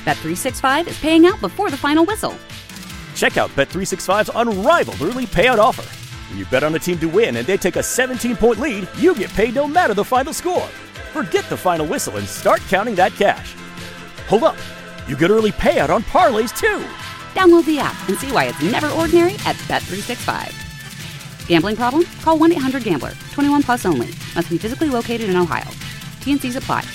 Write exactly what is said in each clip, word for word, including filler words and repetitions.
Bet three sixty-five is paying out before the final whistle. Check out Bet three sixty-five's unrivaled early payout offer. When you bet on a team to win and they take a seventeen-point lead, you get paid no matter the final score. Forget the final whistle and start counting that cash. Hold up. You get early payout on parlays, too. Download the app and see why it's never ordinary at Bet three sixty-five. Gambling problem? Call one eight hundred gambler. twenty-one plus only. Must be physically located in Ohio. T N Cs apply.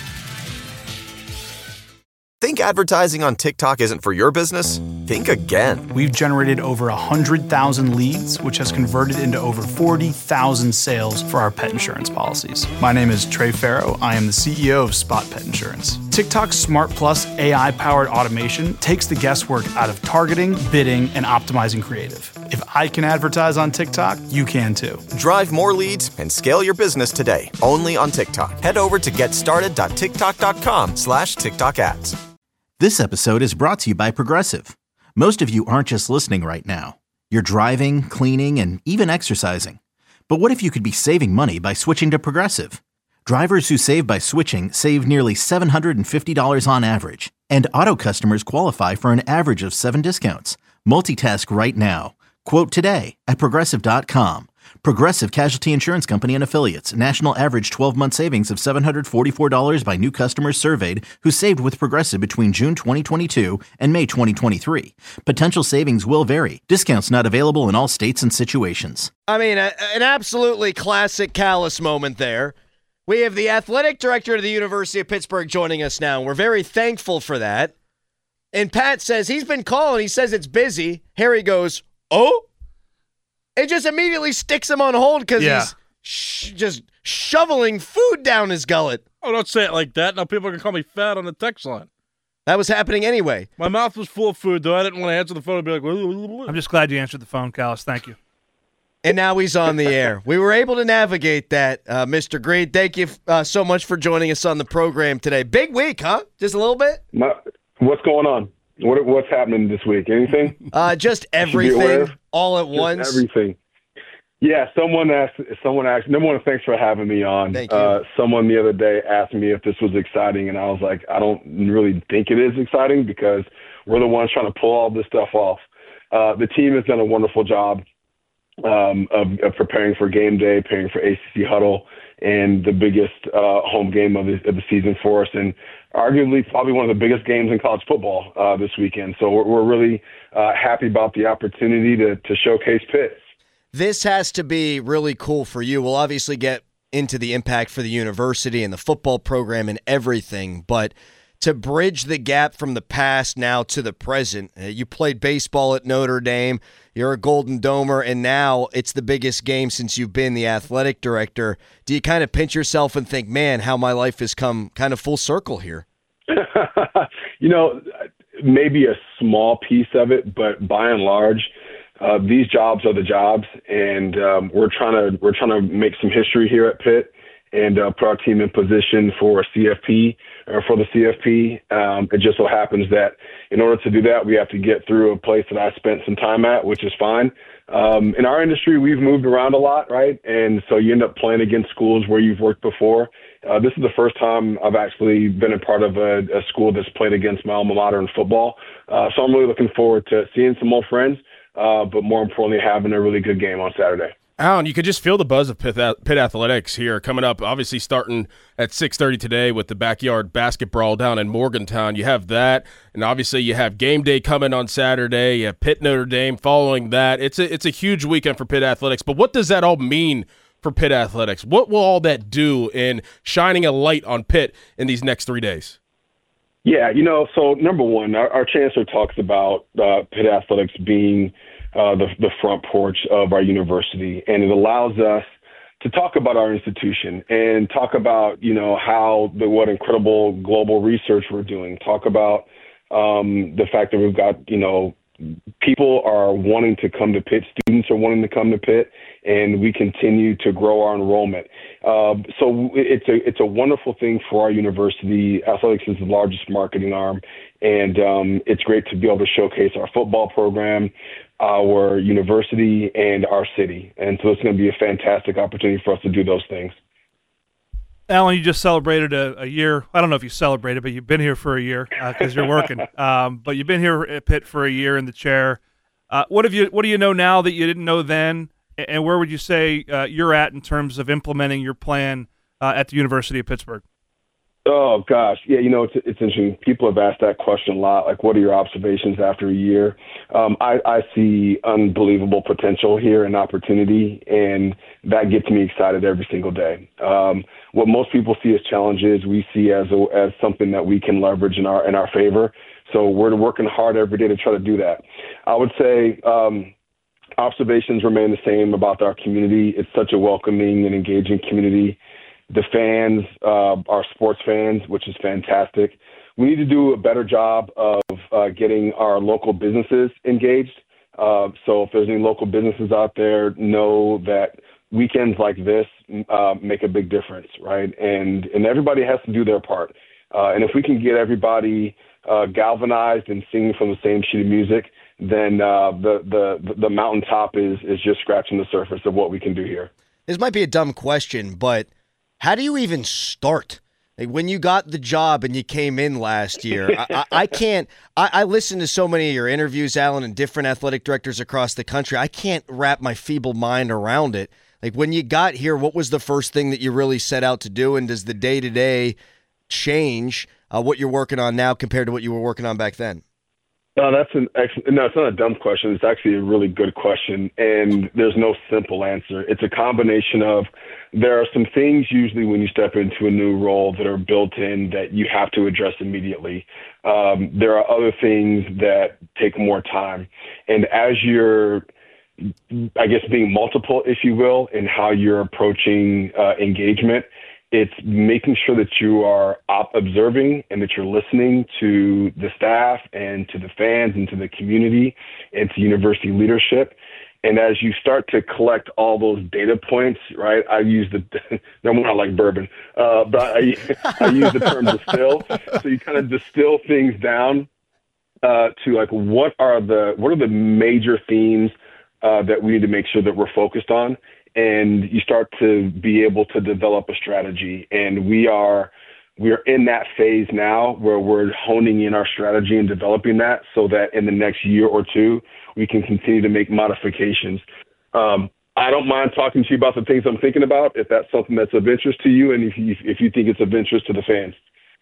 Think advertising on TikTok isn't for your business? Think again. We've generated over one hundred thousand leads, which has converted into over forty thousand sales for our pet insurance policies. My name is Trey Farrow. I am the C E O of Spot Pet Insurance. TikTok's Smart Plus A I-powered automation takes the guesswork out of targeting, bidding, and optimizing creative. If I can advertise on TikTok, you can too. Drive more leads and scale your business today, only on TikTok. Head over to getstarted.tiktok.com slash TikTok ads. This episode is brought to you by Progressive. Most of you aren't just listening right now. You're driving, cleaning, and even exercising. But what if you could be saving money by switching to Progressive? Drivers who save by switching save nearly seven hundred fifty dollars on average. And auto customers qualify for an average of seven discounts. Multitask right now. Quote today at Progressive dot com. Progressive Casualty Insurance Company and Affiliates. National average twelve-month savings of seven hundred forty-four dollars by new customers surveyed who saved with Progressive between June twenty twenty-two and May twenty twenty-three. Potential savings will vary. Discounts not available in all states and situations. I mean, a, an absolutely classic Callis moment there. We have the athletic director of the University of Pittsburgh joining us now. We're very thankful for that. And Pat says he's been calling. He says it's busy. Harry goes, oh? It just immediately sticks him on hold because Yeah. he's sh- just shoveling food down his gullet. Oh, don't say it like that. Now people are going to call me fat on the text line. That was happening anyway. My mouth was full of food, though. I didn't want to answer the phone and be like, I'm just glad you answered the phone, Callis. Thank you. And now he's on the air. We were able to navigate that, uh, Mister Green. Thank you uh, so much for joining us on the program today. Big week, huh? Just a little bit? My, what's going on? What What's happening this week? Anything? Uh, just everything, all at just once. Everything. Yeah, someone asked. Someone asked. Number one, thanks for having me on. Thank you. Uh, someone the other day asked me if this was exciting, and I was like, I don't really think it is exciting because we're the ones trying to pull all this stuff off. Uh, the team has done a wonderful job um, of, of preparing for game day, preparing for A C C Huddle, and the biggest uh, home game of the, of the season for us, and arguably probably one of the biggest games in college football uh, this weekend. So we're, we're really uh, happy about the opportunity to, to showcase Pitt. This has to be really cool for you. We'll obviously get into the impact for the university and the football program and everything, but to bridge the gap from the past now to the present, uh, you played baseball at Notre Dame, you're a Golden Domer, and now it's the biggest game since you've been the athletic director. Do you kind of pinch yourself and think, man, how my life has come kind of full circle here? You know, maybe a small piece of it, but by and large, uh, these jobs are the jobs, and um, we're trying to we're trying to make some history here at Pitt and uh, put our team in position for a C F P or for the C F P. Um, it just so happens that in order to do that, we have to get through a place that I spent some time at, which is fine. Um, in our industry, we've moved around a lot, right? And so you end up playing against schools where you've worked before. Uh, this is the first time I've actually been a part of a, a school that's played against my alma mater in football. Uh, so I'm really looking forward to seeing some old friends, uh, but more importantly, having a really good game on Saturday. Alan, you could just feel the buzz of Pitt, Pitt Athletics here coming up, obviously starting at six thirty today with the backyard basketball down in Morgantown. You have that, and obviously you have game day coming on Saturday. You have Pitt Notre Dame following that. It's a, it's a huge weekend for Pitt Athletics, but what does that all mean for Pitt Athletics? What will all that do in shining a light on Pitt in these next three days? Yeah, you know, so number one, our, our chancellor talks about uh, Pitt Athletics being uh, the, the front porch of our university, and it allows us to talk about our institution and talk about, you know, how the what incredible global research we're doing. Talk about um, the fact that we've got, you know, people are wanting to come to Pitt, students are wanting to come to Pitt, and we continue to grow our enrollment. Uh, so it's a it's a wonderful thing for our university. Athletics is the largest marketing arm, and um, it's great to be able to showcase our football program, our university, and our city. And so it's going to be a fantastic opportunity for us to do those things. Alan, you just celebrated a, a year. I don't know if you celebrated, but you've been here for a year because uh, you're working. Um, but you've been here at Pitt for a year in the chair. Uh, what have you? What do you know now that you didn't know then? And where would you say uh, you're at in terms of implementing your plan uh, at the University of Pittsburgh? Oh, gosh. Yeah, you know, it's, it's interesting. People have asked that question a lot. Like, what are your observations after a year? Um, I, I see unbelievable potential here and opportunity, and that gets me excited every single day. Um, what most people see as challenges, we see as a, as something that we can leverage in our in our favor. So we're working hard every day to try to do that. I would say um, observations remain the same about our community. It's such a welcoming and engaging community. The fans uh, are sports fans, which is fantastic. We need to do a better job of uh, getting our local businesses engaged. Uh, so if there's any local businesses out there, know that weekends like this uh, make a big difference, right? And and everybody has to do their part. Uh, and if we can get everybody uh, galvanized and singing from the same sheet of music, then uh, the, the the mountaintop is is just scratching the surface of what we can do here. This might be a dumb question, but how do you even start? Like when you got the job and you came in last year, I, I, I can't. I, I listened to so many of your interviews, Alan, and different athletic directors across the country. I can't wrap my feeble mind around it. Like when you got here, what was the first thing that you really set out to do? And does the day to day change uh, what you're working on now compared to what you were working on back then? No, that's an excellent. No, it's not a dumb question. It's actually a really good question, and there's no simple answer. It's a combination of there are some things usually when you step into a new role that are built in that you have to address immediately. Um, there are other things that take more time, and as you're, I guess, being multiple, if you will, in how you're approaching uh, engagement, it's making sure that you are op- observing and that you're listening to the staff and to the fans and to the community and to university leadership. And as you start to collect all those data points, right, I use the, no, I'm not like bourbon, uh, but I, I use the term distill. So you kind of distill things down uh, to like, what are the, what are the major themes uh, that we need to make sure that we're focused on? And you start to be able to develop a strategy. And we are we are in that phase now where we're honing in our strategy and developing that so that in the next year or two, we can continue to make modifications. Um, I don't mind talking to you about the things I'm thinking about if that's something that's of interest to you and if you, if you think it's of interest to the fans.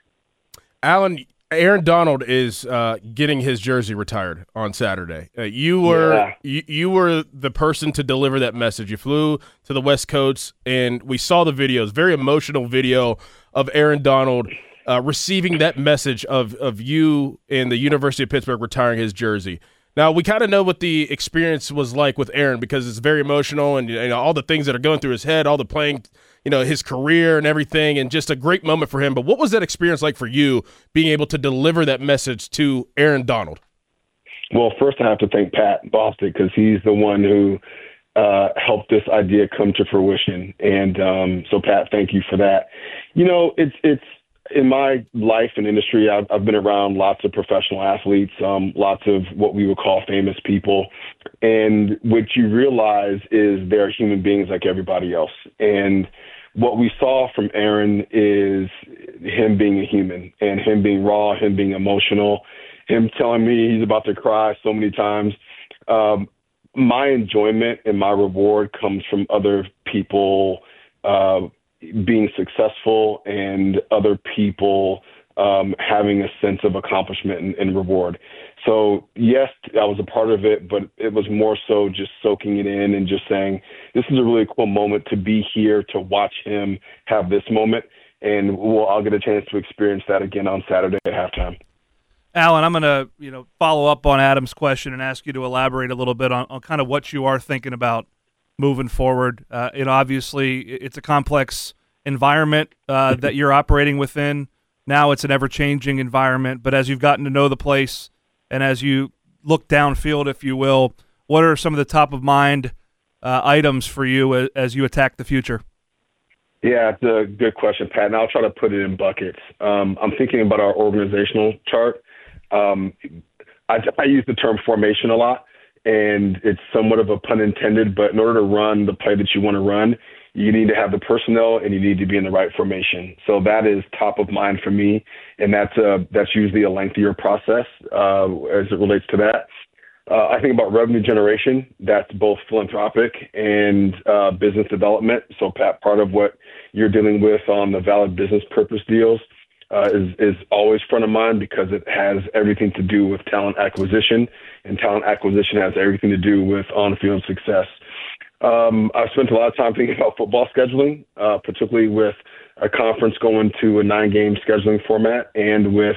Alan, Aaron Donald is uh, getting his jersey retired on Saturday. Uh, you were yeah. you, you were the person to deliver that message. You flew to the West Coast, and we saw the videos. Very emotional video of Aaron Donald uh, receiving that message of of you and the University of Pittsburgh retiring his jersey. Now, we kind of know what the experience was like with Aaron because it's very emotional and, you know, all the things that are going through his head, all the playing, you know, his career and everything, and just a great moment for him. But what was that experience like for you being able to deliver that message to Aaron Donald? Well, first I have to thank Pat Bostic because he's the one who uh, helped this idea come to fruition. And um, so, Pat, thank you for that. You know, it's it's. In my life and industry, I've, I've been around lots of professional athletes, um, lots of what we would call famous people. And what you realize is they're human beings like everybody else. And what we saw from Aaron is him being a human and him being raw, him being emotional, him telling me he's about to cry so many times. Um, my enjoyment and my reward comes from other people uh, being successful and other people um, having a sense of accomplishment and, and reward. So, yes, I was a part of it, but it was more so just soaking it in and just saying, this is a really cool moment to be here, to watch him have this moment. And we'll, I'll get a chance to experience that again on Saturday at halftime. Alan, I'm going to you know follow up on Adam's question and ask you to elaborate a little bit on, on kind of what you are thinking about moving forward. Uh, it obviously it's a complex environment uh, that you're operating within. Now it's an ever-changing environment, but as you've gotten to know the place and as you look downfield, if you will, what are some of the top-of-mind uh, items for you as, as you attack the future? Yeah, it's a good question, Pat, and I'll try to put it in buckets. Um, I'm thinking about our organizational chart. Um, I, I use the term formation a lot, and it's somewhat of a pun intended, but in order to run the play that you want to run, you need to have the personnel and you need to be in the right formation. So that is top of mind for me, and that's a, that's usually a lengthier process uh, as it relates to that. Uh, I think about revenue generation. That's both philanthropic and uh, business development. So, Pat, part of what you're dealing with on the valid business purpose deals uh, is, is always front of mind because it has everything to do with talent acquisition, and talent acquisition has everything to do with on-field success. Um, I've spent a lot of time thinking about football scheduling, uh, particularly with a conference going to a nine-game scheduling format and with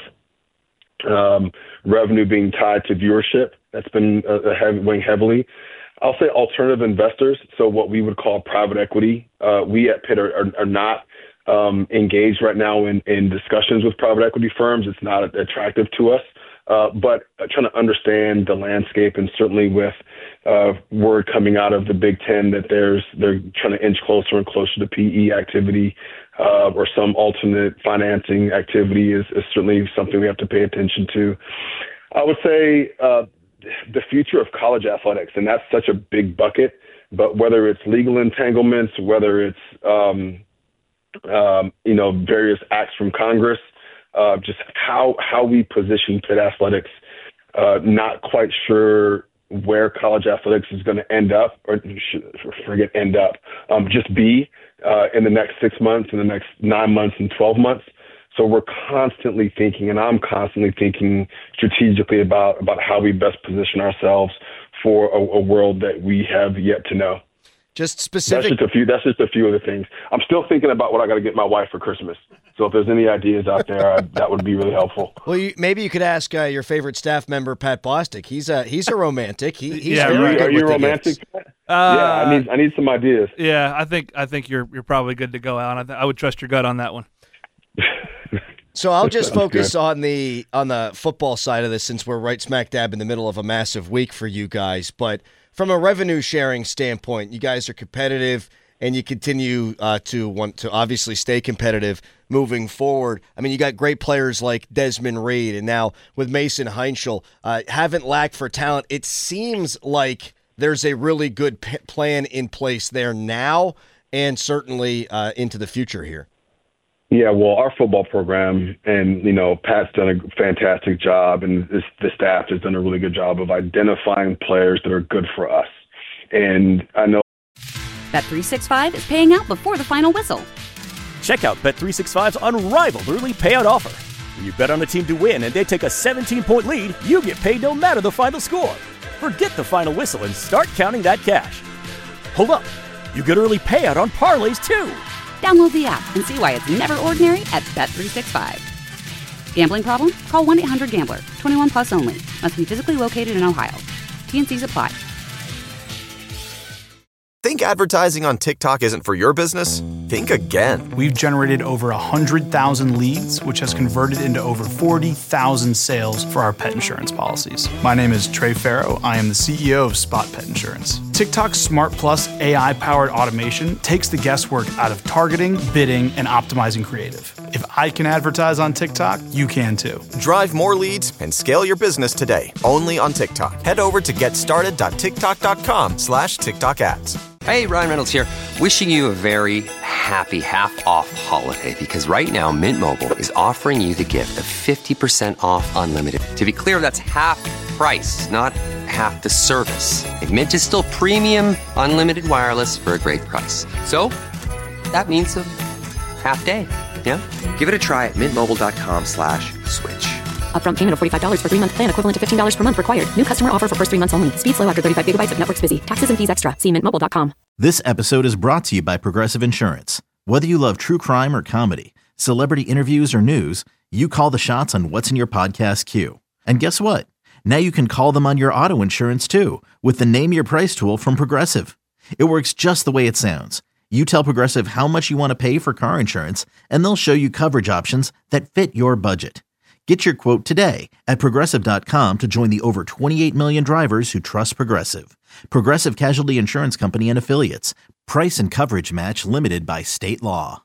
um, revenue being tied to viewership. That's been uh, heavy, weighing heavily. I'll say alternative investors, so what we would call private equity. Uh, we at Pitt are, are, are not um, engaged right now in, in discussions with private equity firms. It's not attractive to us. Uh, but trying to understand the landscape, and certainly with uh, word coming out of the Big Ten that there's they're trying to inch closer and closer to P E activity uh, or some alternate financing activity is, is certainly something we have to pay attention to. I would say uh, the future of college athletics, and that's such a big bucket, but whether it's legal entanglements, whether it's um, um, you know various acts from Congress, Uh, just how how we position Pitt athletics, uh, not quite sure where college athletics is going to end up, or forget end up, um, just be uh, in the next six months, in the next nine months, and twelve months. So we're constantly thinking, and I'm constantly thinking strategically about about how we best position ourselves for a, a world that we have yet to know. Just specific. That's just a few. That's just a few of the things. I'm still thinking about what I got to get my wife for Christmas. So if there's any ideas out there, I, that would be really helpful. Well, you, maybe you could ask uh, your favorite staff member, Pat Bostic. He's a he's a romantic. He, he's yeah, very right. good Are you with romantic? the gifts. Uh, yeah, I need I need some ideas. Yeah, I think I think you're you're probably good to go, Alan. I, th- I would trust your gut on that one. So I'll just Sounds focus good. on the on the football side of this, since we're right smack dab in the middle of a massive week for you guys. But from a revenue sharing standpoint, you guys are competitive, and you continue uh, to want to obviously stay competitive moving forward. I mean, you got great players like Desmond Reed, and now with Mason Heinschel, uh, haven't lacked for talent. It seems like there's a really good p- plan in place there now, and certainly uh, into the future here. Yeah, well, our football program, and, you know, Pat's done a fantastic job, and this, the staff has done a really good job of identifying players that are good for us. And I know Bet three sixty-five is paying out before the final whistle. Check out Bet three sixty-five's unrivaled early payout offer. When you bet on a team to win and they take a seventeen-point lead, you get paid no matter the final score. Forget the final whistle and start counting that cash. Hold up. You get early payout on parlays, too. Download the app and see why it's never ordinary at Bet three sixty-five. Gambling problem? Call one eight hundred gambler. twenty-one plus only. Must be physically located in Ohio. T N Cs apply. Think advertising on TikTok isn't for your business? Think again. We've generated over one hundred thousand leads, which has converted into over forty thousand sales for our pet insurance policies. My name is Trey Farrow. I am the C E O of Spot Pet Insurance. TikTok's Smart Plus A I-powered automation takes the guesswork out of targeting, bidding, and optimizing creative. If I can advertise on TikTok, you can too. Drive more leads and scale your business today, only on TikTok. Head over to getstarted.tiktok.com slash TikTok ads. Hey, Ryan Reynolds here, wishing you a very happy half-off holiday, because right now Mint Mobile is offering you the gift of fifty percent off unlimited. To be clear, that's half price, not half the service. And Mint is still premium unlimited wireless for a great price. So, that means a half day, yeah? Give it a try at mintmobile.com slash switch. Upfront payment of forty-five dollars for three-month plan, equivalent to fifteen dollars per month required. New customer offer for first three months only. Speed slow after thirty-five gigabytes if network's busy. Taxes and fees extra. See mint mobile dot com. This episode is brought to you by Progressive Insurance. Whether you love true crime or comedy, celebrity interviews or news, you call the shots on what's in your podcast queue. And guess what? Now you can call them on your auto insurance too with the Name Your Price tool from Progressive. It works just the way it sounds. You tell Progressive how much you want to pay for car insurance, and they'll show you coverage options that fit your budget. Get your quote today at Progressive dot com to join the over twenty-eight million drivers who trust Progressive. Progressive Casualty Insurance Company and Affiliates. Price and coverage match limited by state law.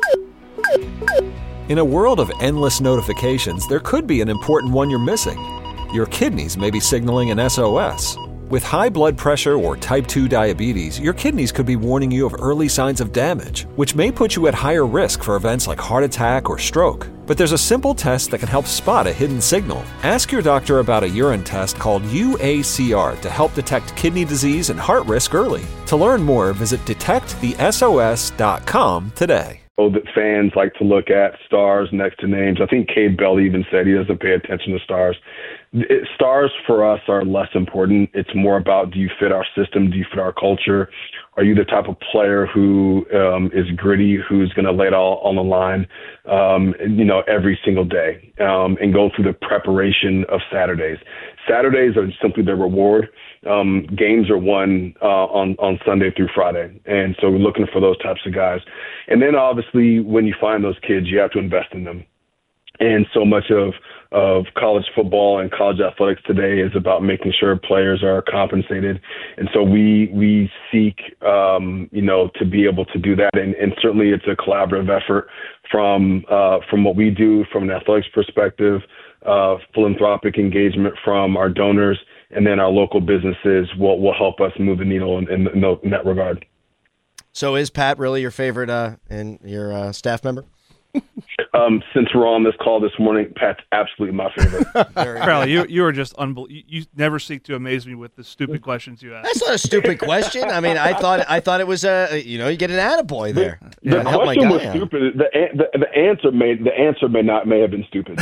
In a world of endless notifications, there could be an important one you're missing. Your kidneys may be signaling an S O S. With high blood pressure or type two diabetes, your kidneys could be warning you of early signs of damage, which may put you at higher risk for events like heart attack or stroke. But there's a simple test that can help spot a hidden signal. Ask your doctor about a urine test called U A C R to help detect kidney disease and heart risk early. To learn more, visit detect the S O S dot com today. That fans like to look at stars next to names. I think Cade Bell even said he doesn't pay attention to stars. It, stars for us are less important. It's more about, do you fit our system? Do you fit our culture? Are you the type of player who um, is gritty, who's going to lay it all on the line, um, you know, every single day um, and go through the preparation of Saturdays? Saturdays are simply the reward. Um, games are won uh, on, on Sunday through Friday. And so we're looking for those types of guys. And then obviously when you find those kids, you have to invest in them. And so much of, of college football and college athletics today is about making sure players are compensated. And so we we seek, um, you know, to be able to do that. And, and certainly it's a collaborative effort from uh, from what we do from an athletics perspective, uh, philanthropic engagement from our donors, and then our local businesses will, will help us move the needle in, in, in that regard. So is Pat really your favorite uh, and your uh, staff member? Um, since we're on this call this morning, Pat's absolutely my favorite. Crowley, you you are just unbelievable. You, you never seek to amaze me with the stupid questions you ask. That's not a stupid question. I mean, I thought I thought it was a you know you get an attaboy there. The Yeah, help my question guy was out. stupid. The, an- the the answer may the answer may not may have been stupid.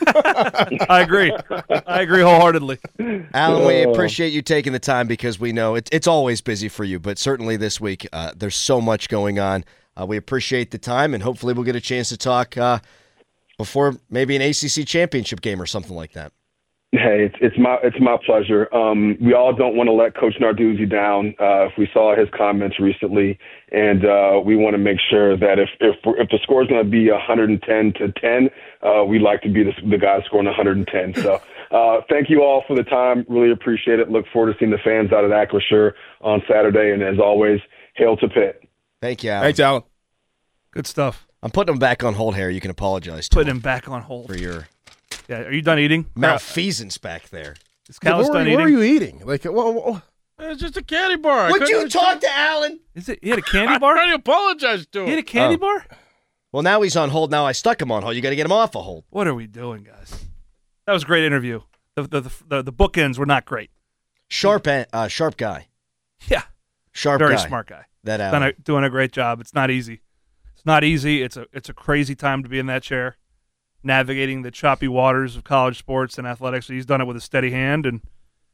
I agree. I agree wholeheartedly. Alan, we Uh, appreciate you taking the time because we know it, it's always busy for you, but certainly this week uh, there's so much going on. Uh, we appreciate the time, and hopefully we'll get a chance to talk uh, before maybe an A C C championship game or something like that. Hey, it's, it's my it's my pleasure. Um, we all don't want to let Coach Narduzzi down. Uh, if we saw his comments recently, and uh, we want to make sure that if if, if the score is going to be one hundred ten to ten, uh, we'd like to be the, the guy scoring one hundred ten. So uh, thank you all for the time. Really appreciate it. Look forward to seeing the fans out at Acrisure on Saturday. And as always, hail to Pitt. Thank you, Alan. Thanks, Alan. Good stuff. I'm putting him back on hold here. You can apologize to Putting him him back on hold. for your Yeah, are you done eating? malfeasance back there. Is Yeah, Callis what, were, done what eating? are you eating? Like, well, well, It's just a candy bar. I Would couldn't you talk to Alan? Is it? He had a candy I'm bar? trying to apologize to He him. had a candy Oh. bar? Well, now he's on hold. Now I stuck him on hold. You got to get him off a hold. What are we doing, guys? That was a great interview. The the the, the, the bookends were not great. Sharp, uh, sharp guy. Yeah, Sharp very guy. smart guy. That Done Alan. a, doing a great job. It's not easy. It's not easy. It's a it's a crazy time to be in that chair, navigating the choppy waters of college sports and athletics. He's done it with a steady hand, and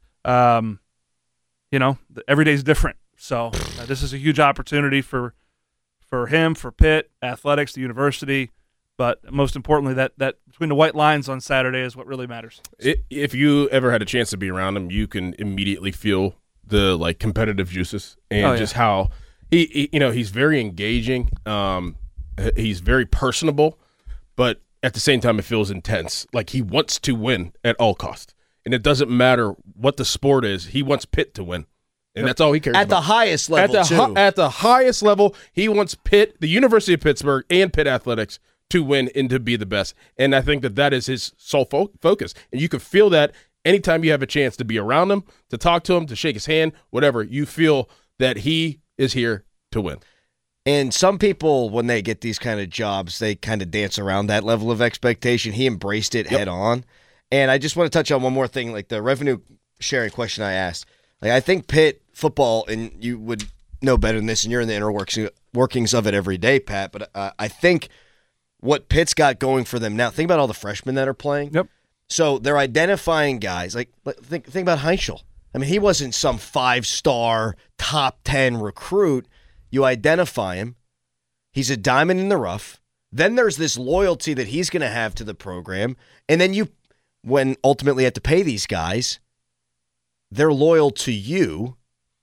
um, you know, the, every day's different. So uh, this is a huge opportunity for for him, for Pitt athletics, the university, but most importantly, that that between the white lines on Saturday is what really matters. I- if you ever had a chance to be around him, you can immediately feel the like competitive juices and Oh, yeah. just how he, he, you know, he's very engaging. Um, h- he's very personable, but at the same time, it feels intense. Like he wants to win at all costs, and it doesn't matter what the sport is. He wants Pitt to win, and that's all he cares At about. the highest level, at the too. hi- at the highest level, he wants Pitt, the University of Pittsburgh, and Pitt athletics to win and to be the best. And I think that that is his sole fo- focus. And you can feel that anytime you have a chance to be around him, to talk to him, to shake his hand, whatever. You feel that he is here to win. And some people, when they get these kind of jobs, they kind of dance around that level of expectation. He embraced it head on. And I just want to touch on one more thing, like the revenue sharing question I asked. Like I think Pitt football, and you would know better than this, and you're in the inner workings workings of it every day, Pat. But uh, I think what Pitt's got going for them now. Think about all the freshmen that are playing. Yep. So they're identifying guys. Like think think about Heinschel. I mean, he wasn't some five star top ten recruit. You identify him. He's a diamond in the rough. Then there's this loyalty that he's going to have to the program. And then you, when ultimately you have to pay these guys, they're loyal to you.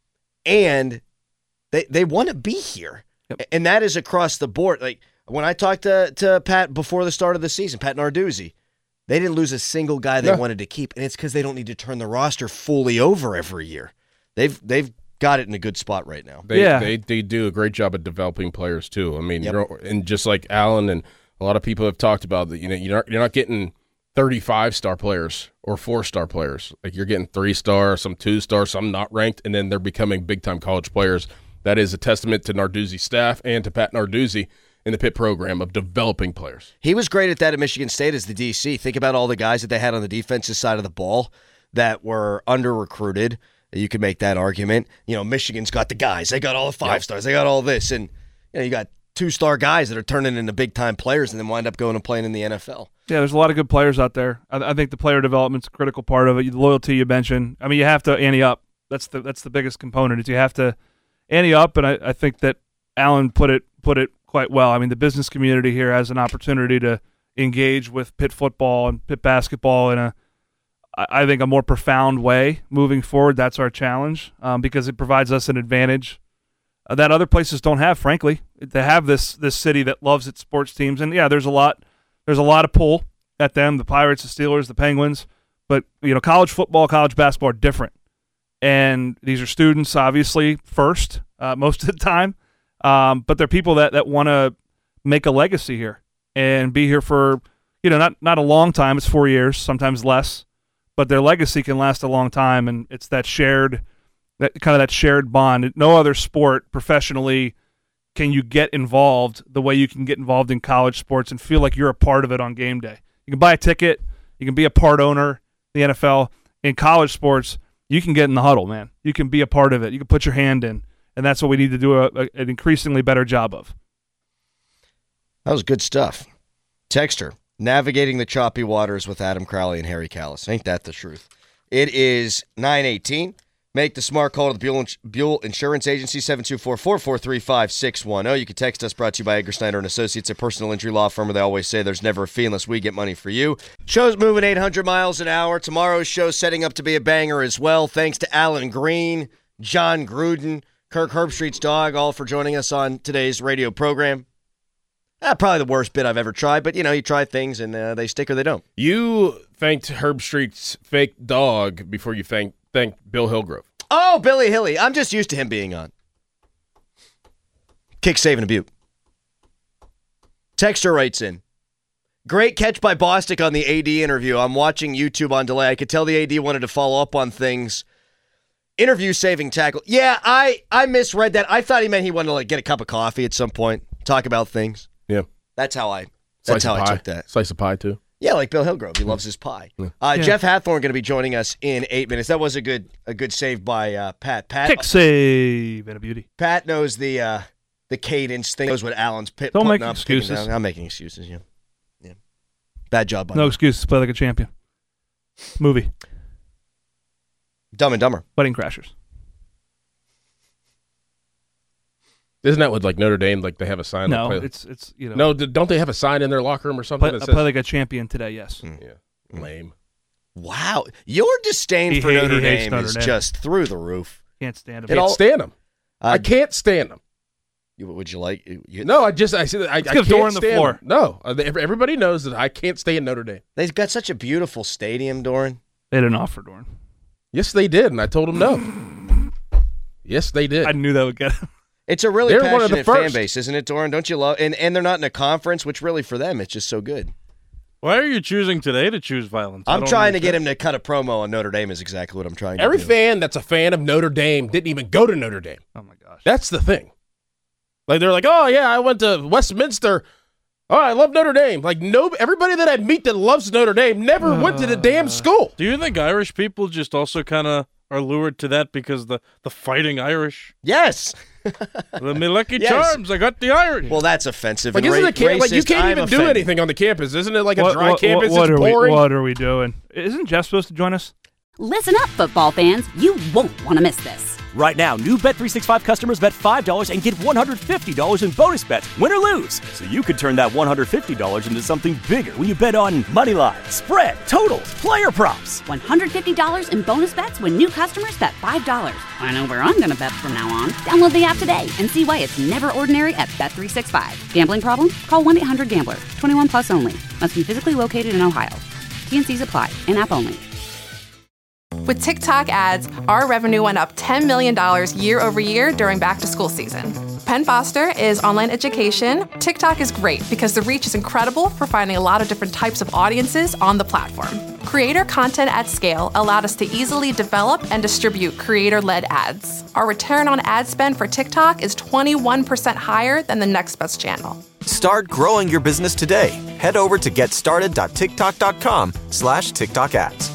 And they they want to be here. Yep. And that is across the board. Like when I talked to, to Pat before the start of the season, Pat Narduzzi, they didn't lose a single guy they No. wanted to keep. And it's because they don't need to turn the roster fully over every year. They've they've got it in a good spot right now. They, Yeah. they they do a great job at developing players too. I mean, Yep. you know, and just like Allen and a lot of people have talked about that, you know, you're not, you're not getting thirty-five star players or four star players. Like you're getting three star, some two star, some not ranked, and then they're becoming big time college players. That is a testament to Narduzzi's staff and to Pat Narduzzi in the Pitt program of developing players. He was great at that at Michigan State as the D C. Think about all the guys that they had on the defensive side of the ball that were under recruited. You could make that argument. You know, Michigan's got the guys. They got all the five yep. stars. They got all this. And you know, you got two-star guys that are turning into big-time players and then wind up going and playing in the N F L. Yeah, there's a lot of good players out there. I, I think the player development's a critical part of it. The loyalty you mentioned. I mean, you have to ante up. That's the that's the biggest component. Is you have to ante up, and I, I think that Alan put it put it quite well. I mean, the business community here has an opportunity to engage with Pitt football and Pitt basketball in a, I think, a more profound way moving forward. That's our challenge um, because it provides us an advantage uh, that other places don't have, frankly. To have this this city that loves its sports teams, and yeah, there's a lot there's a lot of pull at them, the Pirates, the Steelers, the Penguins, but you know, college football, college basketball are different, and these are students, obviously, first uh, most of the time, um, but they're people that, that want to make a legacy here and be here for, you know, not not a long time. It's four years, sometimes less, but their legacy can last a long time, and it's that shared, that kind of that shared bond. No other sport professionally can you get involved the way you can get involved in college sports and feel like you're a part of it on game day. You can buy a ticket, you can be a part owner in the N F L. In college sports, you can get in the huddle, man. You can be a part of it. You can put your hand in, and that's what we need to do a, a, an increasingly better job of. That was good stuff. Texter, navigating the choppy waters with Adam Crowley and Harry Callis. Ain't that the truth? It is nine eighteen. Make the smart call to the Buell, Buell Insurance Agency, seven two four, four four three, five six one zero. You can text us, brought to you by Edgar Snyder and Associates, a personal injury law firm where they always say there's never a fee unless we get money for you. Show's moving eight hundred miles an hour. Tomorrow's show setting up to be a banger as well. Thanks to Alan Green, John Gruden, Kirk Herbstreit's dog, all for joining us on today's radio program. Ah, probably the worst bit I've ever tried, but, you know, you try things and uh, they stick or they don't. You thanked Herbstreit's fake dog before you thanked, thanked Bill Hillgrove. Oh, Billy Hilly. I'm just used to him being on. Kick, save, and a butte. Texter writes in, great catch by Bostic on the A D interview. I'm watching YouTube on delay. I could tell the A D wanted to follow up on things. Interview saving tackle. Yeah, I, I misread that. I thought he meant he wanted to like get a cup of coffee at some point, talk about things. Yeah. That's how I that's Slice how of I pie. took that. Slice of pie, too. Yeah, like Bill Hillgrove. He loves his pie. Uh, Yeah. Jeff Hathorn going to be joining us in eight minutes. That was a good a good save by uh, Pat. Pat. Kick, save, and a beauty. Pat knows the uh, the cadence thing. Knows what Alan's pit. Don't make up, excuses. Down. I'm making excuses. Yeah, yeah. Bad job. By No me. excuses. Play like a champion. Movie. Dumb and Dumber. Wedding Crashers. Isn't that what, like, Notre Dame, like, they have a sign? No, like, play, it's it's you know. No, d- don't they have a sign in their locker room or something Play, that I says? play like a champion today. Yes. Mm. Yeah, lame. Wow, your disdain He for hate- Notre he hates Dame Notre is Dame. just through the roof. Can't stand him. Can't all- stand them. Uh, I can't stand them. You, would you like? You, No, I just I said I, I give can't Doran the stand floor. them. No, uh, they- everybody knows that I can't stay in Notre Dame. They've got such a beautiful stadium, Doran. They didn't offer Doran. Yes, they did, and I told them no. Yes, they did. I knew that would get him. It's a really They're one of the passionate fan first. base, isn't it, Doran? Don't you love? And and they're not in a conference, which really for them, it's just so good. Why are you choosing today to choose violence? I I'm don't trying to get understand. him to cut a promo on Notre Dame. Is exactly what I'm trying to Every do. fan that's a fan of Notre Dame didn't even go to Notre Dame. Oh my gosh. That's the thing. Like they're like, oh yeah, I went to Westminster. Oh, I love Notre Dame. Like no, everybody that I meet that loves Notre Dame never uh, went to the damn school. Do you think Irish people just also kind of are lured to that because the the fighting Irish? Yes. The me lucky Yes. charms. I got the Irish. Well, that's offensive. Like and isn't ra- it camp- like you racist. can't I'm even do offended. anything on the campus? Isn't it like a What, dry what, campus? what, what it's are boring. we? What are we doing? Isn't Jeff supposed to join us? Listen up, football fans. You won't want to miss this. Right now, new Bet three sixty-five customers bet five dollars and get one hundred fifty dollars in bonus bets, win or lose. So you could turn that one hundred fifty dollars into something bigger when you bet on money line, spread, totals, player props. one hundred fifty dollars in bonus bets when new customers bet five dollars. I know where I'm going to bet from now on. Download the app today and see why it's never ordinary at Bet three sixty-five. Gambling problem? Call one eight hundred gambler. twenty-one plus only. Must be physically located in Ohio. T and C's apply. In-app only. With TikTok ads, our revenue went up ten million dollars year over year during back-to-school season. Penn Foster is online education. TikTok is great because the reach is incredible for finding a lot of different types of audiences on the platform. Creator content at scale allowed us to easily develop and distribute creator-led ads. Our return on ad spend for TikTok is twenty-one percent higher than the next best channel. Start growing your business today. Head over to getstarted.tiktok.com slash TikTok ads.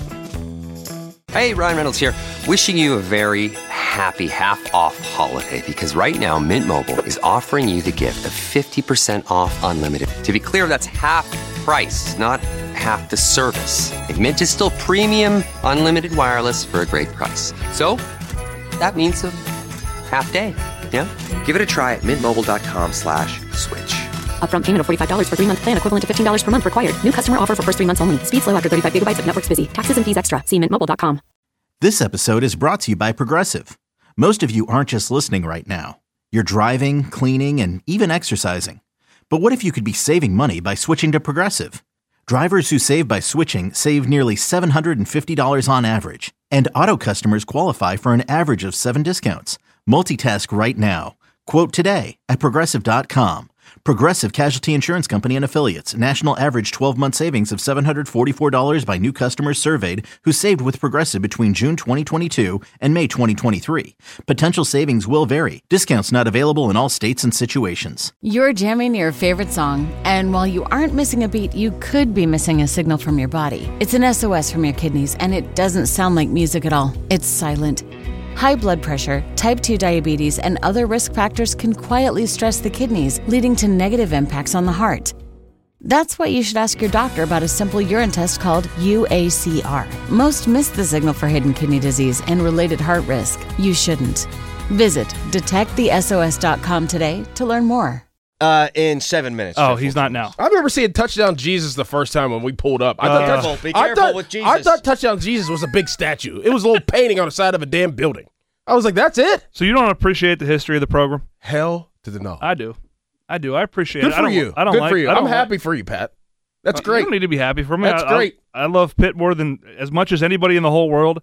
Hey, Ryan Reynolds here, wishing you a very happy half-off holiday because right now Mint Mobile is offering you the gift of fifty percent off unlimited. To be clear, that's half price, not half the service. And Mint is still premium unlimited wireless for a great price. So, that means a half day, yeah? Give it a try at mintmobile.com slash switch. Upfront payment of forty-five dollars for three-month plan equivalent to fifteen dollars per month required. New customer offer for first three months only. Speed slow after thirty-five gigabytes if network's busy. Taxes and fees extra. See mint mobile dot com. This episode is brought to you by Progressive. Most of you aren't just listening right now. You're driving, cleaning, and even exercising. But what if you could be saving money by switching to Progressive? Drivers who save by switching save nearly seven hundred fifty dollars on average. And auto customers qualify for an average of seven discounts. Multitask right now. Quote today at Progressive dot com. Progressive Casualty Insurance Company and Affiliates. National average twelve-month savings of seven hundred forty-four dollars by new customers surveyed who saved with Progressive between June twenty twenty-two and May twenty twenty-three. Potential savings will vary. Discounts not available in all states and situations. You're jamming your favorite song, and while you aren't missing a beat, you could be missing a signal from your body. It's an S O S from your kidneys, and it doesn't sound like music at all. It's silent. High blood pressure, type two diabetes, and other risk factors can quietly stress the kidneys, leading to negative impacts on the heart. That's why you should ask your doctor about a simple urine test called U A C R. Most miss the signal for hidden kidney disease and related heart risk. You shouldn't. Visit detect the S O S dot com today to learn more. Uh, in seven minutes. Oh, he's not now. I remember seeing Touchdown Jesus the first time when we pulled up. I Be thought careful, that's- be I careful thought- with Jesus. I thought Touchdown Jesus was a big statue. It was a little painting on the side of a damn building. I was like, that's it? So you don't appreciate the history of the program? Hell to the no. I do. I do. I appreciate Good it. for I don't, you. I don't Good like, for you. I don't I'm happy like, for you, Pat. That's uh, great. You don't need to be happy for me. That's I, I- great. I love Pitt more than as much as anybody in the whole world.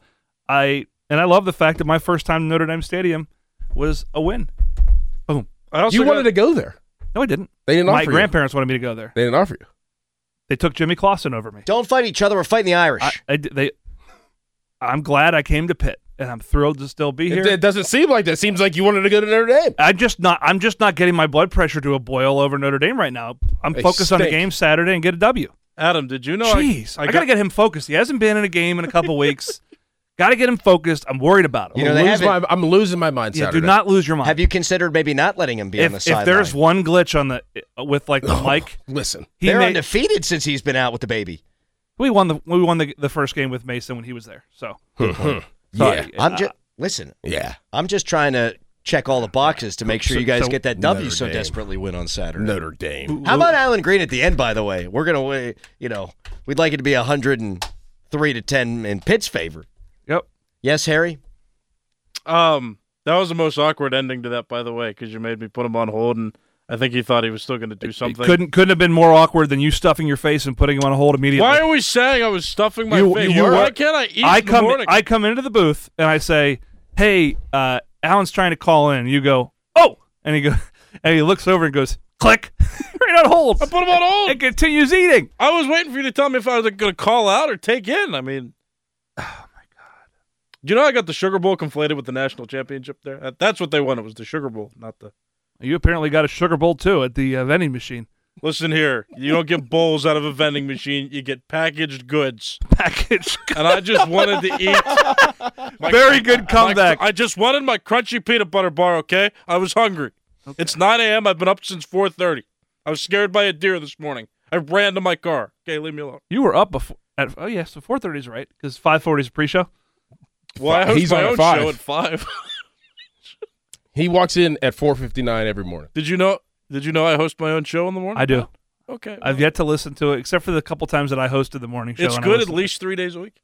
I and I love the fact that my first time in Notre Dame Stadium was a win. Boom. I also You got- wanted to go there. No, I didn't. They didn't My offer grandparents wanted me to go there. you. They didn't offer you. They took Jimmy Clausen over me. Don't fight each other. We're fighting the Irish. I, I, they, I'm glad I came to Pitt, and I'm thrilled to still be here. It, it doesn't seem like that. It seems like you wanted to go to Notre Dame. I'm just not. I'm just not getting my blood pressure to a boil over Notre Dame right now. I'm They focused on the stink. game Saturday and get a W. Adam, did you know? Jeez, I, I, I got to get him focused. He hasn't been in a game in a couple weeks. Got to get him focused. I'm worried about him. You know, I'm, they losing haven't- my, I'm losing my mind yeah, Saturday. do not lose your mind. Have you considered maybe not letting him be on the if, sideline? if there's one glitch on the with like the Oh, mic, listen. he They're made, undefeated since he's been out with the baby. we won the we won the, the first game with Mason when he was there. So, yeah. Sorry, I'm uh, just listen. Yeah. I'm just trying to check all the boxes to make sure So- you guys so get that W Notre so Dame. desperately win on Saturday. Notre Dame. How about Alan Green at the end? By the way, we're gonna win. You know, we'd like it to be a hundred and three to ten in Pitt's favor. Yep. Yes, Harry. Um, that was the most awkward ending to that, by the way, because you made me put him on hold, and I think he thought he was still going to do something. Couldn't couldn't have been more awkward than you stuffing your face and putting him on hold immediately. Why are we saying I was stuffing my You- face? you Why were- can't I eat I in the come morning? I come into the booth and I say, "Hey, uh, Alan's trying to call in." You go, "Oh," and he go, and he looks over and goes, "Click," right on hold. I put him on hold. And continues eating. I was waiting for you to tell me if I was going to call out or take in. I mean, oh my god! Do you know I got the Sugar Bowl conflated with the national championship there? That- That's what they wanted was the Sugar Bowl, not the. You apparently got a sugar bowl too at the uh, vending machine. Listen here, you don't get bowls out of a vending machine. You get packaged goods. Packaged. And I just wanted to eat. my- Very good comeback. my- I just wanted my crunchy peanut butter bar. Okay, I was hungry. Okay. It's nine a.m. I've been up since four thirty. I was scared by a deer this morning. I ran to my car. Okay, leave me alone. You were up before. At, oh yeah, so four thirty is right because five forty is a pre-show. Well, I host He's my on at own five. show at five. He walks in at four fifty-nine every morning. Did you know? Did you know I host my own show in the morning? I do. Okay, I've yet to listen to it, except for the couple times that I hosted the morning show. it's and I good at listened. least three days a week,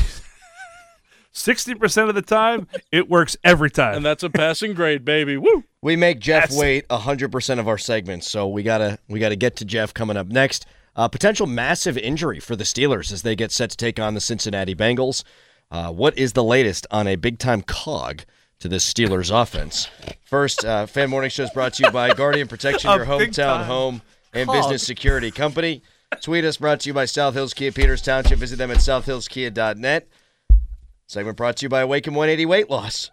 Sixty percent of the time, it works every time. and that's a passing grade, baby. Woo! We make Jeff That's- wait one hundred percent of our segments, so we gotta we gotta get to Jeff coming up next. Uh, potential massive injury for the Steelers as they get set to take on the Cincinnati Bengals. Uh, what is the latest on a big-time cog to this Steelers offense. First, uh, Fan Morning Show is brought to you by Guardian Protection, your hometown home and Call. business security company. Tweet us, brought to you by South Hills Kia, Peters Township. Visit them at south hills kia dot net. Segment brought to you by Awaken one eighty Weight Loss.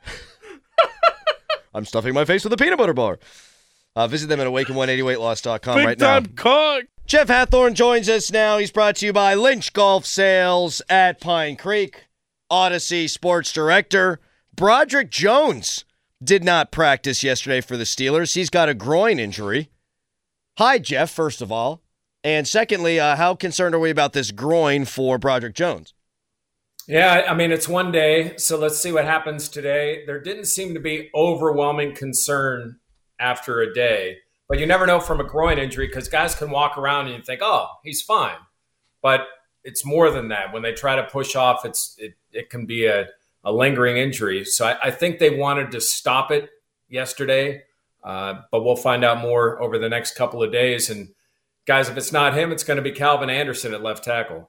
I'm stuffing my face with a peanut butter bar. Uh, visit them at awaken one eighty weight loss dot com right now. Big time cock. Jeff Hathorn joins us now. He's brought to you by Lynch Golf Sales at Pine Creek. Odyssey Sports Director Broderick Jones did not practice yesterday for the Steelers. He's got a groin injury. Hi, Jeff, first of all. And secondly, uh, how concerned are we about this groin for Broderick Jones? Yeah, I mean, it's one day, so let's see what happens today. There didn't seem to be overwhelming concern after a day, but you never know from a groin injury because guys can walk around and you think, oh, he's fine. But it's more than that. When they try to push off, it's it, it can be a, a lingering injury. So I, I think they wanted to stop it yesterday, uh, but we'll find out more over the next couple of days. And guys, if it's not him, it's going to be Calvin Anderson at left tackle.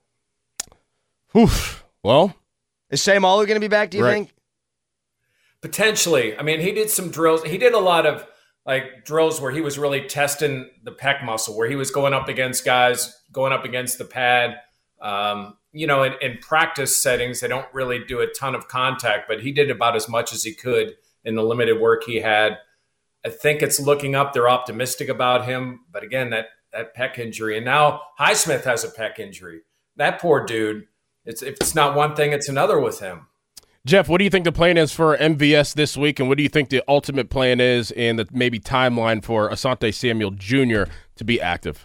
Oof. Well, is Sam Alou going to be back, do you right. think? Potentially. I mean, he did some drills. He did a lot of like drills where he was really testing the pec muscle, where he was going up against guys, going up against the pad. Um, you know, in, in practice settings, they don't really do a ton of contact, but he did about as much as he could in the limited work he had. I think it's looking up. They're optimistic about him. But again, that, that pec injury. And now Highsmith has a pec injury. That poor dude, it's, if it's not one thing, it's another with him. Jeff, what do you think the plan is for M V S this week, and what do you think the ultimate plan is and the maybe timeline for Asante Samuel Junior to be active?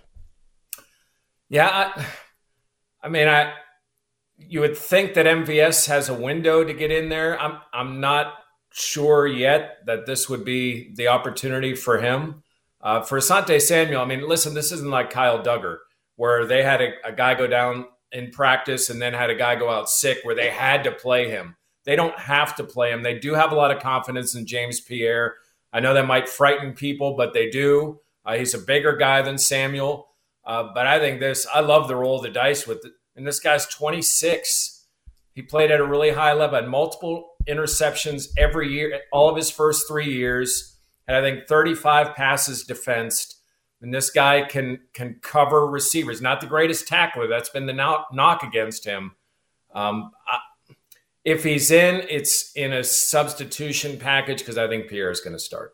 Yeah, I, I mean, I you would think that M V S has a window to get in there. I'm I'm not sure yet that this would be the opportunity for him. Uh, for Asante Samuel, I mean, listen, this isn't like Kyle Duggar, where they had a, a guy go down in practice and then had a guy go out sick where they had to play him. They don't have to play him. They do have a lot of confidence in James Pierre. I know that might frighten people, but they do. Uh, he's a bigger guy than Samuel. Uh, but I think this, I love the roll of the dice with it. And this guy's twenty-six. He played at a really high level, had multiple interceptions every year, all of his first three years. And I think thirty-five passes defensed. And this guy can can cover receivers. Not the greatest tackler. That's been the knock, knock against him. Um, I, If he's in, it's in a substitution package because I think Pierre is going to start.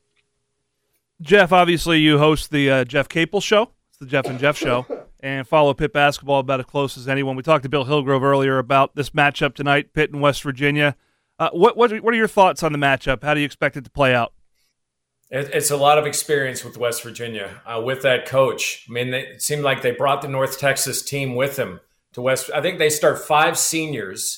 Jeff, obviously you host the uh, Jeff Capel Show. It's the Jeff and Jeff Show. And follow Pitt basketball about as close as anyone. We talked to Bill Hillgrove earlier about this matchup tonight, Pitt and West Virginia. Uh, what, what, what are your thoughts on the matchup? How do you expect it to play out? It, it's a lot of experience with West Virginia, uh, with that coach. I mean, they, it seemed like they brought the North Texas team with them to West. I think they start five seniors.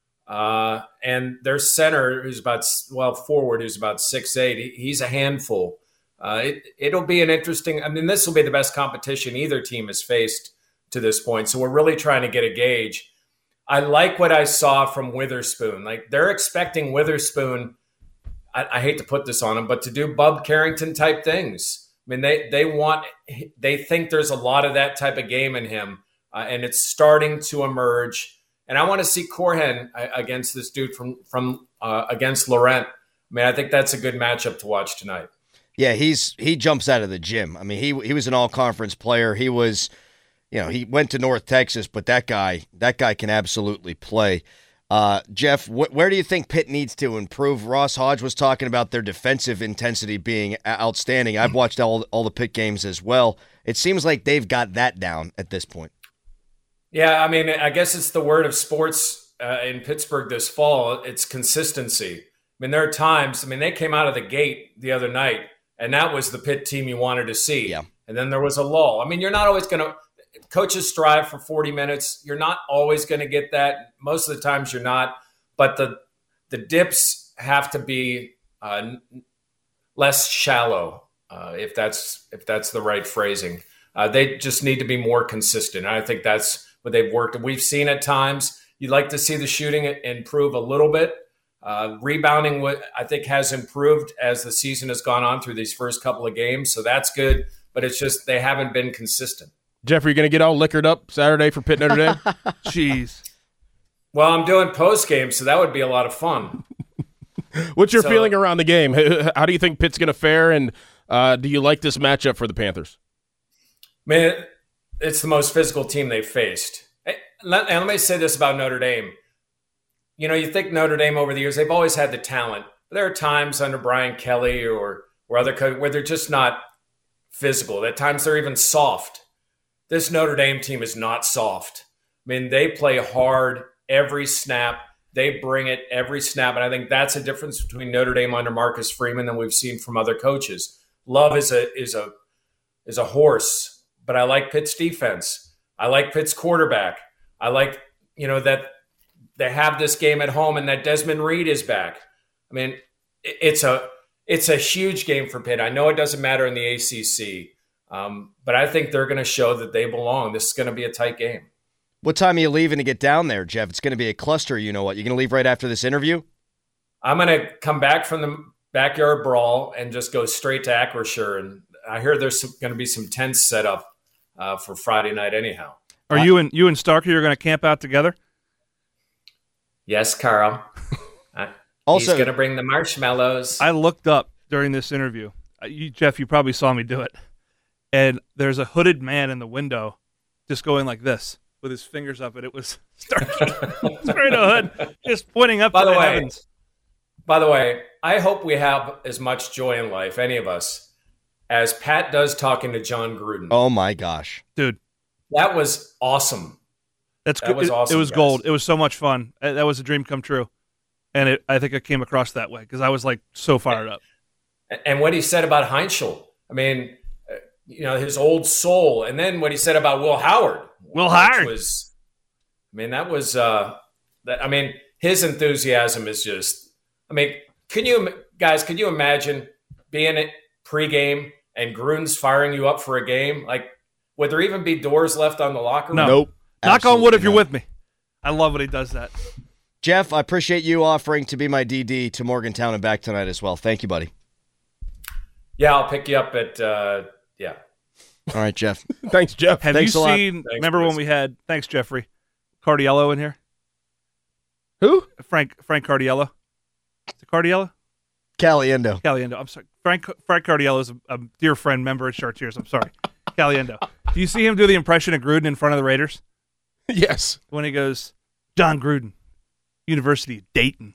Uh, and their center, who's about, well, forward, who's about six eight, he, he's a handful. Uh, it, it'll be an interesting, I mean, this will be the best competition either team has faced to this point. So we're really trying to get a gauge. I like what I saw from Witherspoon. Like, they're expecting Witherspoon, I, I hate to put this on him, but to do Bub Carrington type things. I mean, they, they want, they think there's a lot of that type of game in him, uh, and it's starting to emerge. And I want to see Corhen against this dude from from uh, against Laurent. I mean, I think that's a good matchup to watch tonight. Yeah, he's he jumps out of the gym. I mean, he he was an all-conference player. He was, you know, he went to North Texas, but that guy that guy can absolutely play. Uh, Jeff, wh- where do you think Pitt needs to improve? Ross Hodge was talking about their defensive intensity being outstanding. I've watched all all the Pitt games as well. It seems like they've got that down at this point. Yeah, I mean, I guess it's the word of sports uh, in Pittsburgh this fall. It's consistency. I mean, there are times, I mean, they came out of the gate the other night, and that was the Pitt team you wanted to see. Yeah. And then there was a lull. I mean, you're not always going to – coaches strive for forty minutes. You're not always going to get that. Most of the times you're not. But the the dips have to be uh, less shallow, uh, if that's if that's the right phrasing. Uh, they just need to be more consistent. And I think that's – what they've worked. We've seen at times, you'd like to see the shooting improve a little bit. Uh, rebounding, I think, has improved as the season has gone on through these first couple of games. So that's good, but it's just they haven't been consistent. Jeff, are you going to get all liquored up Saturday for Pitt Notre Dame? Jeez. Well, I'm doing post game, so that would be a lot of fun. What's your So- feeling around the game? How do you think Pitt's going to fare, and uh, do you like this matchup for the Panthers? Man, it's the most physical team they've faced. And let, and let me say this about Notre Dame. You know, you think Notre Dame over the years, they've always had the talent. But there are times under Brian Kelly or, or other coaches where they're just not physical. At times they're even soft. This Notre Dame team is not soft. I mean, they play hard every snap. They bring it every snap. And I think that's a difference between Notre Dame under Marcus Freeman than we've seen from other coaches. Love is a is a is a horse, but I like Pitt's defense. I like Pitt's quarterback. I like, you know, that they have this game at home and that Desmond Reed is back. I mean, it's a it's a huge game for Pitt. I know it doesn't matter in the A C C, um, but I think they're going to show that they belong. This is going to be a tight game. What time are you leaving to get down there, Jeff? It's going to be a cluster. You know what? You're going to leave right after this interview? I'm going to come back from the backyard brawl and just go straight to Acrisure. And I hear there's going to be some tents set up uh, for Friday night anyhow. Are you and you and Starkey are going to camp out together? Yes, Carl. I, Also- he's going to bring the marshmallows. I looked up during this interview. Uh, You, Jeff, you probably saw me do it. And there's a hooded man in the window just going like this with his fingers up, and it was Starkey. Straight ahead, just pointing up By to the the way, heavens. By the way, I hope we have as much joy in life, any of us, as Pat does talking to John Gruden. Oh, my gosh. Dude. That was awesome. That's That good. was It- awesome, It was guys. gold. It was so much fun. Uh, That was a dream come true. And it, I think I came across that way because I was like so fired up. And what he said about Heinschel, I mean, uh, you know, his old soul. And then what he said about Will Howard. Will which Howard. was, I mean, that was, uh, that, I mean, his enthusiasm is just, I mean, can you, guys, could you imagine being at pregame and Gruden's firing you up for a game? Like, would there even be doors left on the locker room? No. Nope. Knock on wood if you're not. with me. I love when he does that. Jeff, I appreciate you offering to be my D D to Morgantown and back tonight as well. Thank you, buddy. Yeah, I'll pick you up at, uh, yeah. All right, Jeff. Thanks, Jeff. Have Thanks a you lot. seen, Thanks, remember boys. when we had, thanks, Jeffrey, Cardiello in here? Who? Frank Frank Cardiello. Is it Cardiello? Caliendo. Caliendo. I'm sorry. Frank Frank Cardiello is a, a dear friend, member at Chartiers. I'm sorry. Caliendo. Do you see him do the impression of Gruden in front of the Raiders? Yes. When he goes, John Gruden, University of Dayton.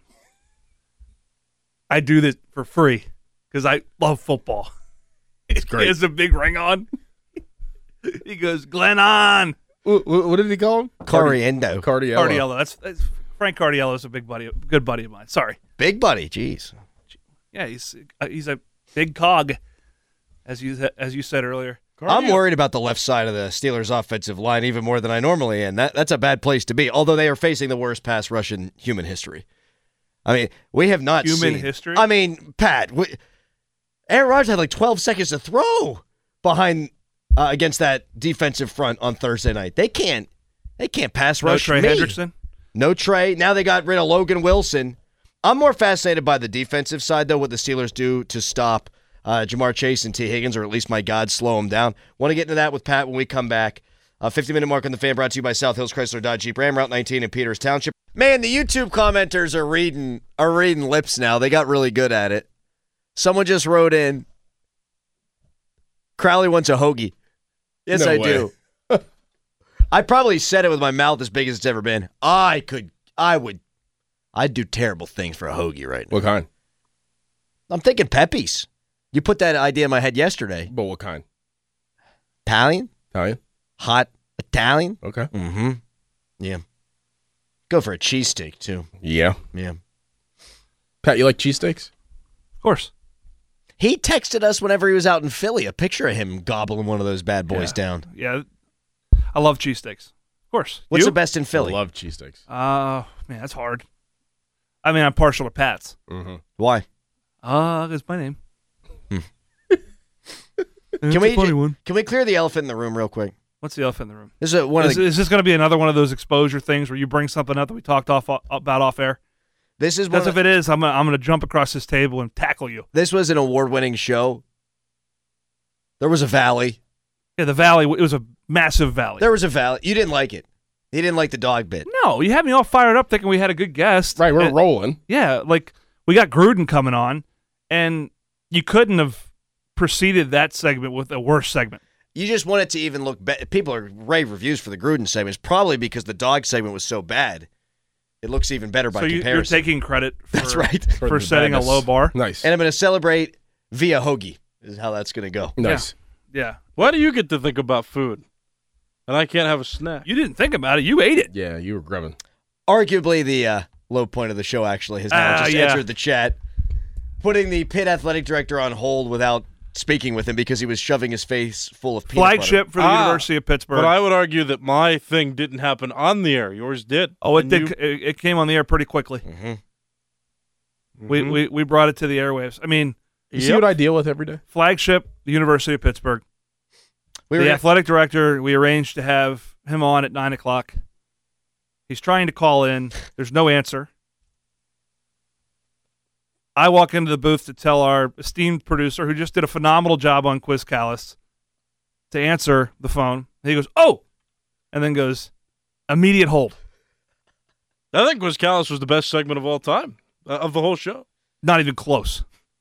I do this for free because I love football. It's great. He has a big ring on. He goes, Glenn on. What, what did he call him? Coriendo. Cardiello. Cardiello. That's, that's Frank Cardiello is a big buddy, good buddy of mine. Sorry. Big buddy. Jeez. Yeah, he's uh, he's a big cog, as you as you said earlier. I'm worried about the left side of the Steelers' offensive line even more than I normally am. That that's a bad place to be. Although they are facing the worst pass rush in human history. I mean, we have not Human seen history? I mean, Pat, we, Aaron Rodgers had like twelve seconds to throw behind uh, against that defensive front on Thursday night. They can't they can't pass No rush Trey me. Hendrickson. No Trey. Now they got rid of Logan Wilson. I'm more fascinated by the defensive side, though, what the Steelers do to stop uh, Jamar Chase and T. Higgins, or at least, my God, slow them down. Want to get into that with Pat when we come back. Uh, fifty-minute mark on the Fan brought to you by South Hills Chrysler Dodge Jeep Ram, Route nineteen in Peters Township. Man, the YouTube commenters are reading are reading lips now. They got really good at it. Someone just wrote in, Crowley wants a hoagie. Yes, No I way. do. I probably said it with my mouth as big as it's ever been. I could, I would, I'd do terrible things for a hoagie right now. What kind? I'm thinking Pepe's. You put that idea in my head yesterday. But what kind? Italian? Italian? Hot Italian? Okay. Mm-hmm. Yeah. Go for a cheesesteak, too. Yeah. Yeah. Pat, you like cheesesteaks? Of course. He texted us whenever he was out in Philly, a picture of him gobbling one of those bad boys Yeah. down. Yeah, I love cheesesteaks. Of course. What's You? the best in Philly? I love cheesesteaks. Uh, man, that's hard. I mean, I'm partial to Pat's. Mm-hmm. Why? Uh, it's my name. Can we a funny ju- one. can we clear the elephant in the room real quick? What's the elephant in the room? This is a, one of Is, the, is this going to be another one of those exposure things where you bring something up that we talked off about off air? this is one Because of if it is, I'm gonna, I'm going to jump across this table and tackle you. This was an award-winning show. There was a valley. Yeah, the valley. It was a massive valley. There was a valley. You didn't like it. You didn't like the dog bit. No, you had me all fired up thinking we had a good guest. Right, we're And- rolling. Yeah, like We got Gruden coming on, and you couldn't have preceded that segment with a worse segment. You just want it to even look better. People are rave reviews for the Gruden segment. It's probably because the dog segment was so bad. It looks even better by so you, comparison. You're taking credit for, that's right. for, for setting badness. a low bar. Nice. And I'm going to celebrate via hoagie is how that's going to go. Nice. Yeah. yeah. Why do you get to think about food? And I can't have a snack. You didn't think about it. You ate it. Yeah, you were grubbing. Arguably the uh, low point of the show actually has now uh, just yeah. entered the chat. Putting the Pitt athletic director on hold without speaking with him because he was shoving his face full of peanut Flagship butter. for the ah, University of Pittsburgh. But I would argue that my thing didn't happen on the air. Yours did. Oh, it and did. You... It, it came on the air pretty quickly. Mm-hmm. Mm-hmm. We, we we brought it to the airwaves. I mean, you yep. see what I deal with every day? Flagship, the University of Pittsburgh. We the were... athletic director, we arranged to have him on at nine o'clock. He's trying to call in. There's no answer. I walk into the booth to tell our esteemed producer, who just did a phenomenal job on Quiz Callus, to answer the phone. He goes, oh, and then goes, immediate hold. I think Quiz Callus was the best segment of all time, uh, of the whole show. Not even close.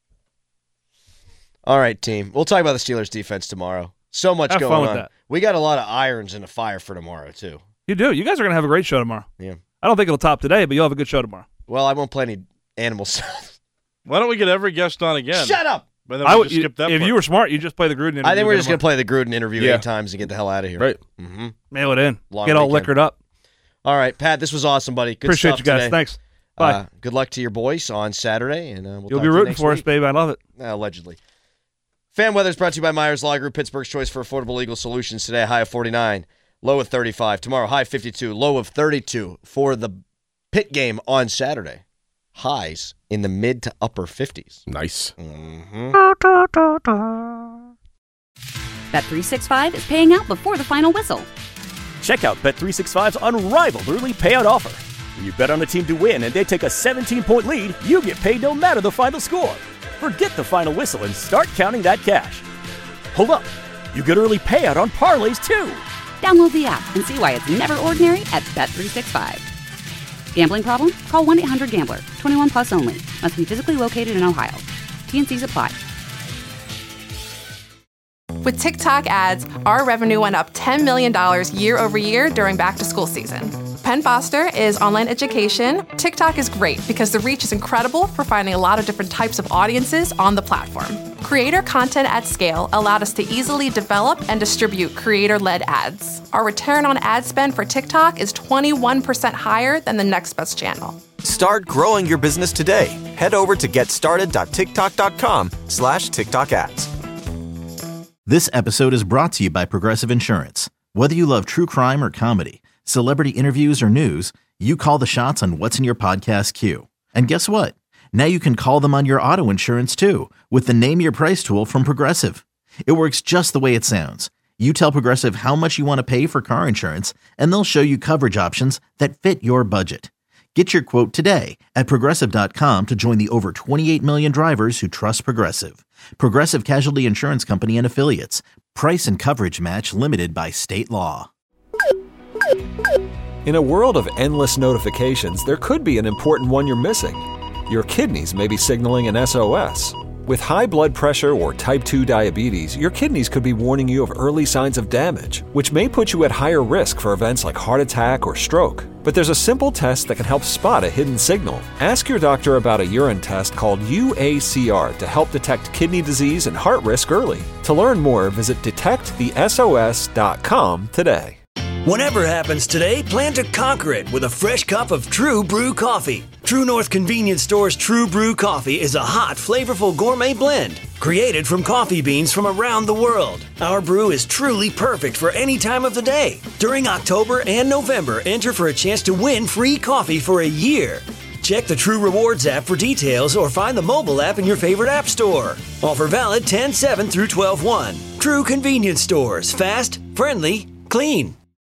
All right, team. We'll talk about the Steelers defense tomorrow. So much have going fun with on. That. We got a lot of irons in the fire for tomorrow, too. You do. You guys are going to have a great show tomorrow. Yeah. I don't think it'll top today, but you'll have a good show tomorrow. Well, I won't play any animal sound. Why don't we get every guest on again? Shut up! But then we I would, just skip that if part. you were smart, you just play the Gruden interview. I think we're just going to play the Gruden interview yeah. eight times and get the hell out of here. Right. Mm-hmm. Mail it in. Long get all weekend. liquored up. All right, Pat, this was awesome, buddy. Good Appreciate stuff you guys. today. Thanks. Bye. Uh, good luck to your boys on Saturday. and uh, we'll You'll talk be to you rooting next for week. us, babe. I love it. Uh, allegedly. Fan weather is brought to you by Myers Law Group, Pittsburgh's choice for affordable legal solutions. Today, high of forty-nine, low of thirty-five. Tomorrow, high fifty-two, low of thirty-two for the Pitt game on Saturday. Highs in the mid to upper fifties. Nice. Mm-hmm. Bet three sixty-five is paying out before the final whistle. Check out Bet three sixty-five's unrivaled early payout offer. When you bet on a team to win and they take a seventeen-point lead, you get paid no matter the final score. Forget the final whistle and start counting that cash. Hold up. You get early payout on parlays, too. Download the app and see why it's never ordinary at Bet three sixty-five. Gambling problem? Call one eight hundred gambler. twenty-one plus only. Must be physically located in Ohio. T N Cs apply. With TikTok ads, our revenue went up ten million dollars year over year during back-to-school season. Penn Foster is online education. TikTok is great because the reach is incredible for finding a lot of different types of audiences on the platform. Creator content at scale allowed us to easily develop and distribute creator-led ads. Our return on ad spend for TikTok is twenty-one percent higher than the next best channel. Start growing your business today. Head over to getstarted.tiktok.com slash TikTok ads. This episode is brought to you by Progressive Insurance. Whether you love true crime or comedy, celebrity interviews or news, you call the shots on what's in your podcast queue. And guess what? Now you can call them on your auto insurance too with the Name Your Price tool from Progressive. It works just the way it sounds. You tell Progressive how much you want to pay for car insurance, and they'll show you coverage options that fit your budget. Get your quote today at Progressive dot com to join the over twenty-eight million drivers who trust Progressive. Progressive Casualty Insurance Company and Affiliates. Price and coverage match limited by state law. In a world of endless notifications, there could be an important one you're missing. Your kidneys may be signaling an S O S. With high blood pressure or type two diabetes, your kidneys could be warning you of early signs of damage, which may put you at higher risk for events like heart attack or stroke. But there's a simple test that can help spot a hidden signal. Ask your doctor about a urine test called U A C R to help detect kidney disease and heart risk early. To learn more, visit detect the S O S dot com today. Whatever happens today, plan to conquer it with a fresh cup of True Brew coffee. True North Convenience Store's True Brew coffee is a hot, flavorful gourmet blend created from coffee beans from around the world. Our brew is truly perfect for any time of the day. During October and November, enter for a chance to win free coffee for a year. Check the True Rewards app for details or find the mobile app in your favorite app store. Offer valid ten seven through twelve one. True Convenience Stores. Fast, friendly, clean.